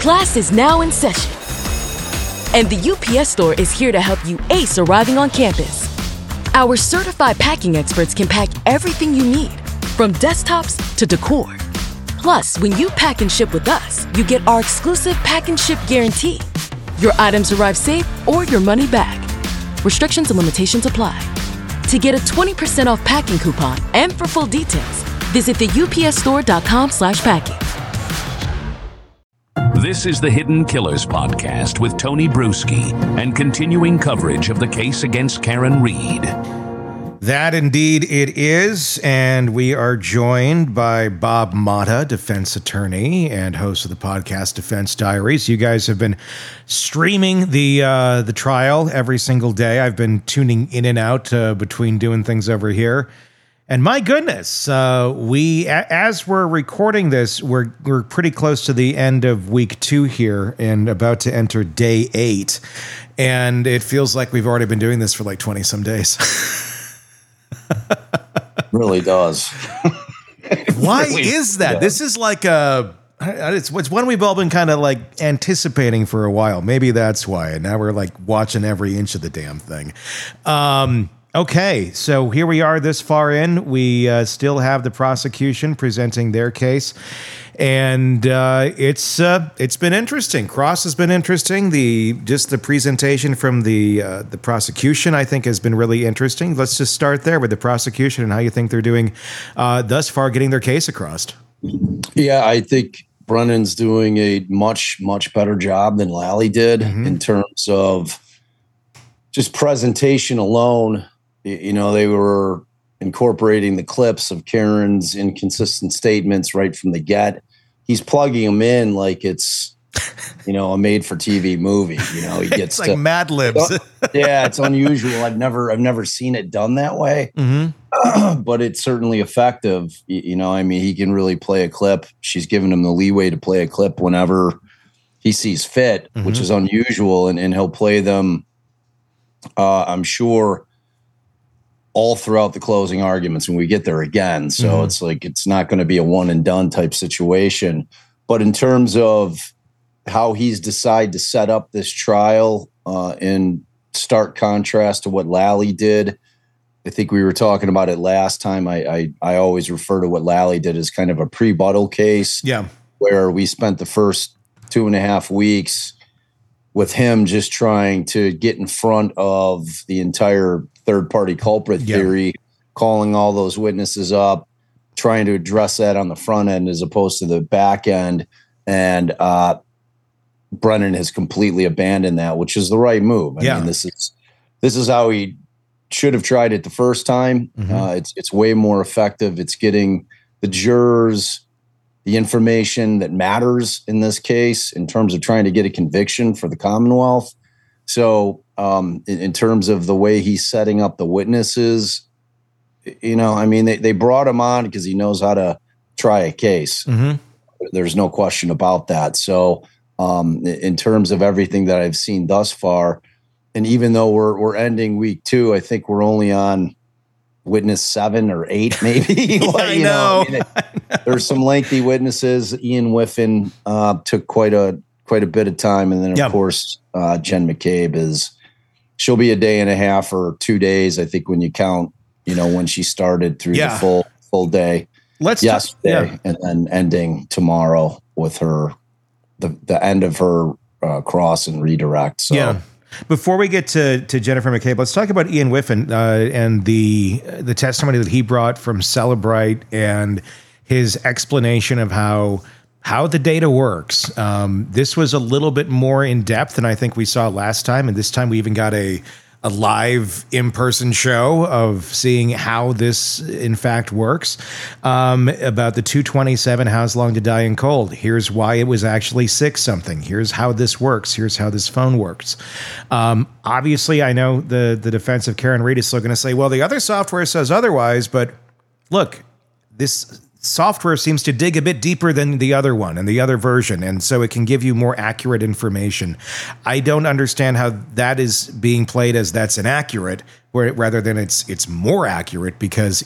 Class is now in session. And the UPS Store is here to help you ace arriving on campus. Our certified packing experts can pack everything you need, from desktops to decor. Plus, when you pack and ship with us, you get our exclusive pack and ship guarantee. Your items arrive safe or your money back. Restrictions and limitations apply. To get a 20% off packing coupon and for full details, visit theupsstore.com/packing. This is the Hidden Killers podcast with Tony Bruschi and continuing coverage of the case against Karen Read. That indeed it is, and we are joined by Bob Motta, defense attorney and host of the podcast Defense Diaries. You guys have been streaming the trial every single day. I've been tuning in and out between doing things over here. And my goodness, as we're recording this, we're pretty close to the end of week 2 here and about to enter day 8. And it feels like we've already been doing this for like 20 some days. Really does. Why is that? This is like it's one we've all been kind of like anticipating for a while. Maybe that's why. And now we're like watching every inch of the damn thing. Okay, so here we are this far in. We still have the prosecution presenting their case, and it's been interesting. Cross has been interesting. The presentation from the prosecution, I think, has been really interesting. Let's just start there with the prosecution and how you think they're doing thus far getting their case across. Yeah, I think Brennan's doing a much, much better job than Lally did in terms of just presentation alone. You know, they were incorporating the clips of Karen's inconsistent statements right from the get. He's plugging them in like it's, you know, a made-for-TV movie. You know, he gets it's like Mad Libs. Yeah, it's unusual. I've never seen it done that way, but it's certainly effective. You know, I mean, he can really play a clip. She's given him the leeway to play a clip whenever he sees fit, which is unusual, and he'll play them. I'm sure, all throughout the closing arguments when we get there again. So it's like, it's not going to be a one and done type situation. But in terms of how he's decided to set up this trial, in stark contrast to what Lally did, I think we were talking about it last time. I always refer to what Lally did as kind of a pre-Buttle case. Yeah. Where we spent the first 2.5 weeks with him just trying to get in front of the entire third-party culprit theory, calling all those witnesses up, trying to address that on the front end as opposed to the back end. And Brennan has completely abandoned that, which is the right move. I mean, this is how he should have tried it the first time. It's way more effective. It's getting the jurors the information that matters in this case in terms of trying to get a conviction for the Commonwealth. So in terms of the way he's setting up the witnesses, you know, I mean, they brought him on because he knows how to try a case. There's no question about that. So in terms of everything that I've seen thus far, and even though we're ending week 2, I think we're only on witness 7 or 8, maybe. I know. There's some lengthy witnesses. Ian Whiffen took quite a bit of time, and then of course Jen McCabe she'll be a day and a half or 2 days, I think, when you count, you know, when she started through the full day. Yesterday, and then ending tomorrow with her the end of her cross and redirect. So. Before we get to Jennifer McCabe, let's talk about Ian Whiffen and the testimony that he brought from Celebrite and his explanation of how the data works. This was a little bit more in depth than I think we saw last time, and this time we even got a live in-person show of seeing how this in fact works. About the 227 How's Long to Die in Cold. Here's why it was actually 6 something. Here's how this works. Here's how this phone works. Obviously, I know the defense of Karen Read is still going to say, well, the other software says otherwise, but look, this software seems to dig a bit deeper than the other one and the other version, and so it can give you more accurate information. I don't understand how that is being played as that's inaccurate, rather than it's more accurate, because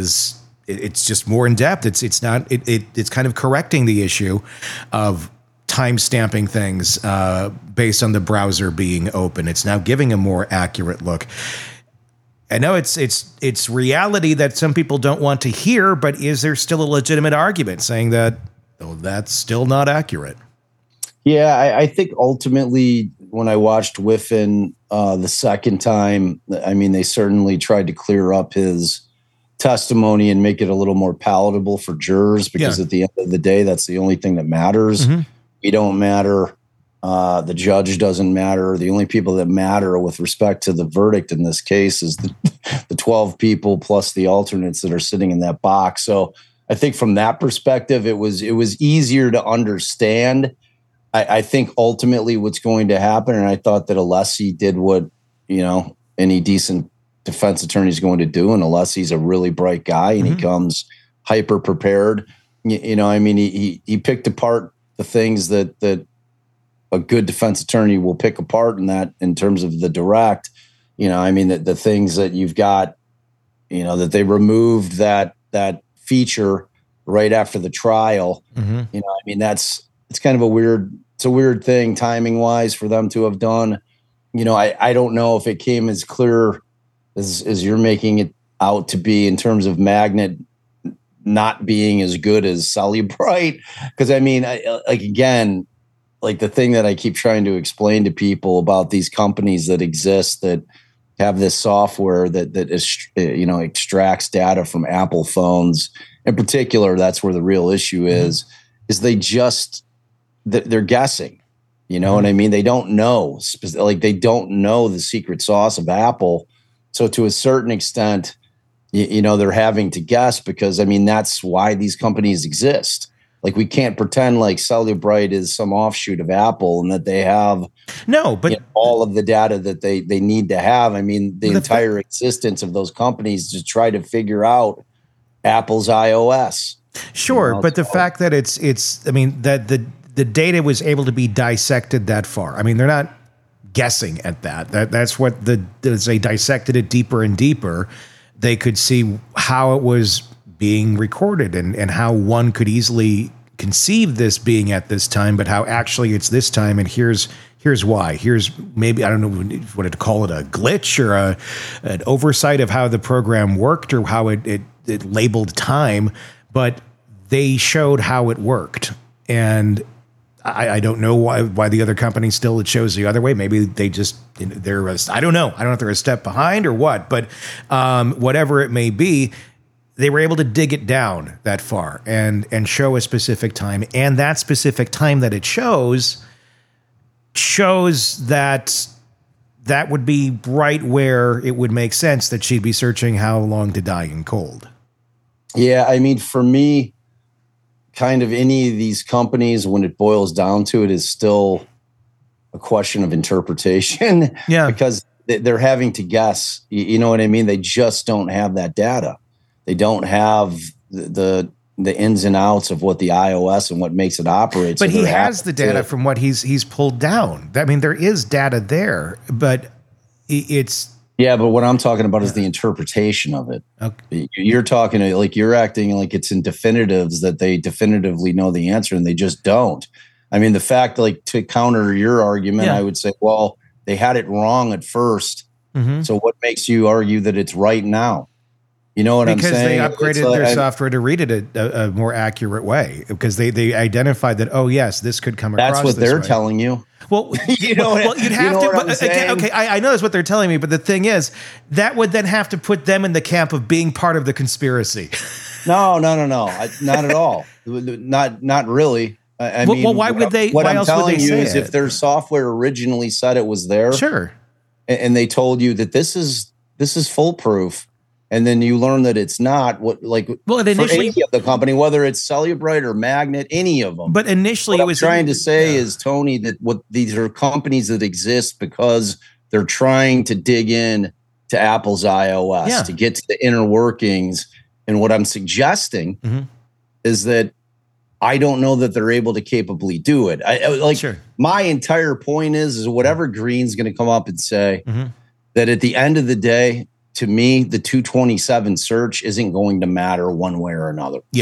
it's just more in depth. It's kind of correcting the issue of time stamping things based on the browser being open. It's now giving a more accurate look. I know it's reality that some people don't want to hear, but is there still a legitimate argument saying that that's still not accurate? Yeah, I think ultimately when I watched Whiffen the second time, I mean, they certainly tried to clear up his testimony and make it a little more palatable for jurors, because at the end of the day, that's the only thing that matters. We don't matter. The judge doesn't matter. The only people that matter with respect to the verdict in this case is the 12 people plus the alternates that are sitting in that box. So I think from that perspective, it was easier to understand. I think ultimately what's going to happen, and I thought that Alessi did what, any decent defense attorney is going to do, and Alessi's a really bright guy, and he comes hyper prepared. He picked apart the things that a good defense attorney will pick apart in terms of the direct, the things that you've got, that they removed that feature right after the trial. It's kind of a weird thing timing wise for them to have done. I don't know if it came as clear as you're making it out to be in terms of Magnet not being as good as Cellebrite. Because the thing that I keep trying to explain to people about these companies that exist that have this software that is, extracts data from Apple phones in particular, that's where the real issue is they're guessing, what I mean? They don't know, they don't know the secret sauce of Apple. So to a certain extent, they're having to guess, because that's why these companies exist. Like, we can't pretend like Cellebrite is some offshoot of Apple and that they have all of the data that they need to have. The entire existence of those companies to try to figure out Apple's iOS. Sure, but the fact that that the data was able to be dissected that far. They're not guessing at that. That's what as they dissected it deeper and deeper, they could see how it was being recorded and how one could easily conceive this being at this time, but how actually it's this time, and here's why. Here's maybe, I don't know what to call it, a glitch or an oversight of how the program worked or how it labeled time, but they showed how it worked. And I don't know why the other company still it shows the other way. Maybe they just I don't know. I don't know if they're a step behind or what, but whatever it may be, they were able to dig it down that far and show a specific time, and that specific time that it shows that would be right where it would make sense that she'd be searching how long to die in cold. Yeah, for me, kind of any of these companies, when it boils down to it, is still a question of interpretation. Yeah, because they're having to guess. You know what I mean? They just don't have that data. They don't have the ins and outs of what the iOS and what makes it operate. But he has the data from what he's pulled down. There is data there, but it's. Yeah, but what I'm talking about is the interpretation of it. Okay. You're talking like you're acting like it's in definitives that they definitively know the answer, and they just don't. The fact, to counter your argument, I would say, well, they had it wrong at first. So what makes you argue that it's right now? You know what I'm saying? Because they upgraded their software to read it a more accurate way, because they identified that, oh, yes, this could come across. That's what they're telling you. Well, you'd have to. But again, okay, I know that's what they're telling me, but the thing is, that would then have to put them in the camp of being part of the conspiracy. No, not at all. Not really. Why would they? What I'm telling you is, if their software originally said it was there, sure, and they told you that this is foolproof, and then you learn that it's not, initially, for any of the company, whether it's Cellebrite or Magnet, any of them. But initially, what I'm trying to say is, Tony, that these are companies that exist because they're trying to dig in to Apple's iOS to get to the inner workings. And what I'm suggesting is that I don't know that they're able to capably do it. My entire point is whatever Green's going to come up and say, that at the end of the day, to me, the 227 search isn't going to matter one way or another. Yeah.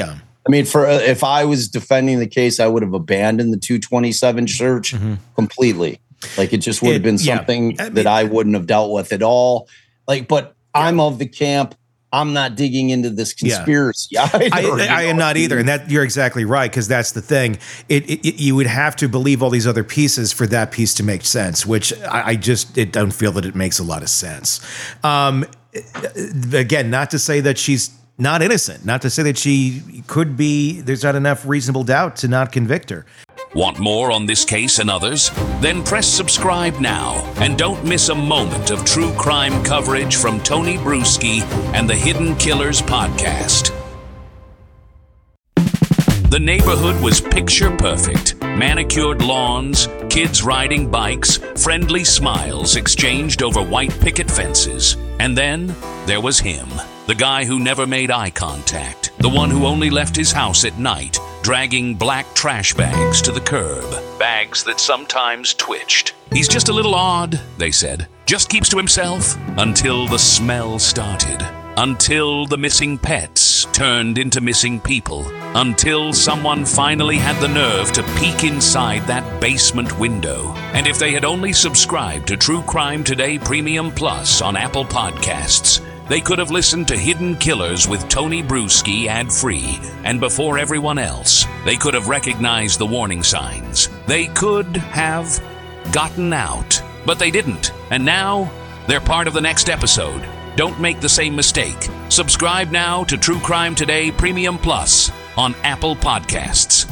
I mean, if I was defending the case, I would have abandoned the 227 search completely. Like, it just would have been something that I wouldn't have dealt with at all. Like, but I'm of the camp, I'm not digging into this conspiracy either. I am not either. And that you're exactly right, because that's the thing. You would have to believe all these other pieces for that piece to make sense, which I don't feel that it makes a lot of sense. Again, not to say that she's not innocent, not to say that she could be, there's not enough reasonable doubt to not convict her. Want more on this case and others? Then press subscribe now and don't miss a moment of true crime coverage from Tony Bruschi and the Hidden Killers podcast. The neighborhood was picture perfect. Manicured lawns, kids riding bikes, friendly smiles exchanged over white picket fences. And then there was him, the guy who never made eye contact, the one who only left his house at night, dragging black trash bags to the curb. Bags that sometimes twitched. He's just a little odd, they said. Just keeps to himself until the smell started. Until the missing pets turned into missing people. Until someone finally had the nerve to peek inside that basement window. And if they had only subscribed to True Crime Today Premium Plus on Apple Podcasts, they could have listened to Hidden Killers with Tony Bruschi ad-free, and before everyone else, they could have recognized the warning signs. They could have gotten out, but they didn't. And now, they're part of the next episode. Don't make the same mistake. Subscribe now to True Crime Today Premium Plus on Apple Podcasts.